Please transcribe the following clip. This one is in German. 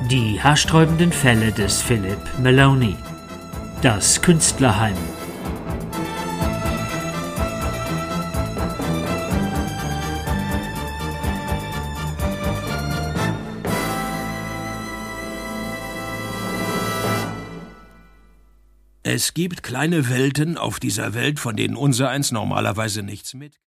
Die haarsträubenden Fälle des Philip Maloney. Das Künstlerheim. Es gibt kleine Welten auf dieser Welt, von denen unsereins normalerweise nichts mit